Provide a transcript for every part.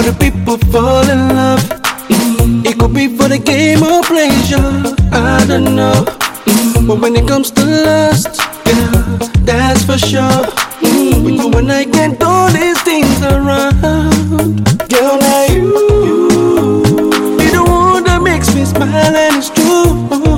All the people fall in love. It could be for the game or pleasure, I don't know. But when it comes to lust, yeah, that's for sure. When you and I can't do these things around, girl, now you be the one that makes me smile, and it's true.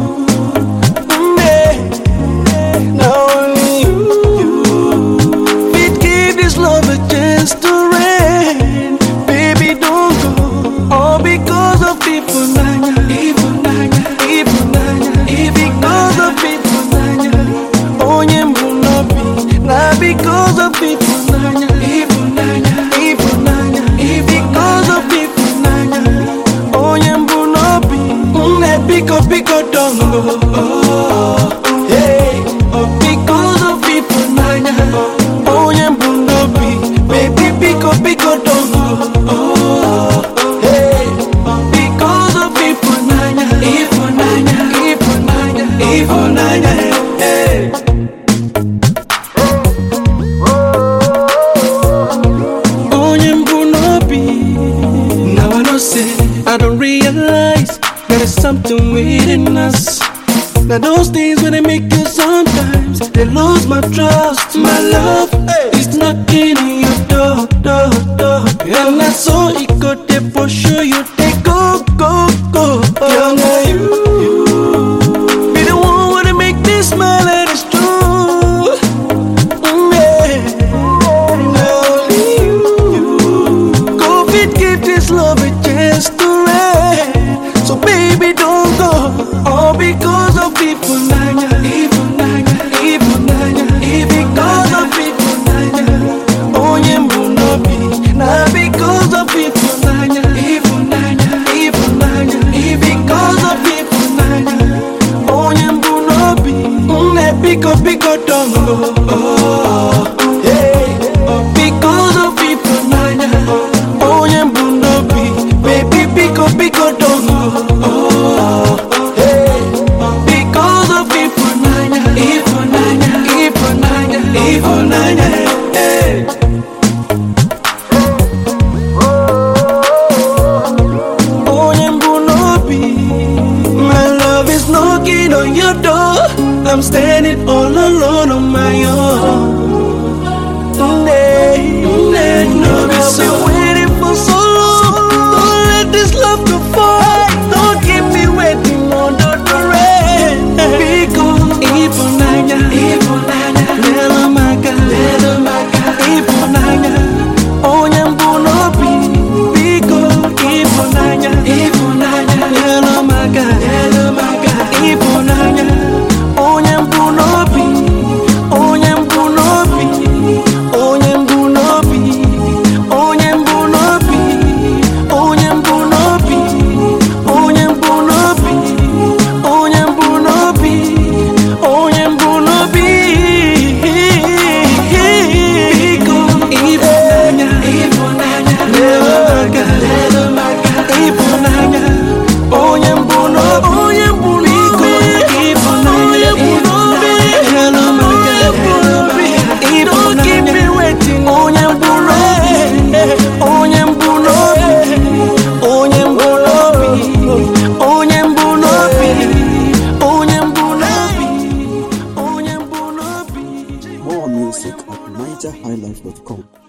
Yeah. Now only you fit give this love a chance to reign. Baby, don't go all because of people, nanya, people, nanya, people, nanya, because of people, nanya. Oh, yeah, not because of people, nanya, people, nanya, people, nanya, because of people, nanya. Oh, yeah, pico, dongo. Oh, hey, because of people, nanya. Oh, yeah, baby, pico, dongo. Oh, hey, because of people, nanya, people, nanya, people, nanya, people, nanya, hey. I don't realize that it's something within us. Now those things when they make you sometimes they lose my trust. My love is knocking in your door. And I saw it got there for sure. You take go. Girl, now you be the one wanna make me smile, and it's true. Now only you go fit give this love a chance to. So baby, don't go all because of people, nanya, people, nanya, people, nanya, because of people, nanya. Oh, yeah, mbunobi, not because of people, nanya, people, nanya, people, nanya, because of people, nanya. Oh, yeah, mbunobi, pico, dongo. Oh, hey, because of people, nanya. Oh, yeah, mbunobi, baby, pico, dongo. Oh, hey, because of people, nanya, people, nanya, hey. Oh, Nyambunobi, my love is knocking on your door. I'm standing all alone on my own. I've been waiting for so long. Don't let this love go far. Don't keep me waiting under the rain. Because people, nanya, little maga, people, nanya. Oh, Nyambunobi, because people, nanya, little maga, people, nanya. Oh, Nyambunobi, oh, Nyambunobi, oh, Nyambunobi, oh, Nyambunobi, oh, Nyambunobi, oh, Nyambunobi, oh, Nyambunobi, oh, Nyambunobi. More music at NigerHighlife.com.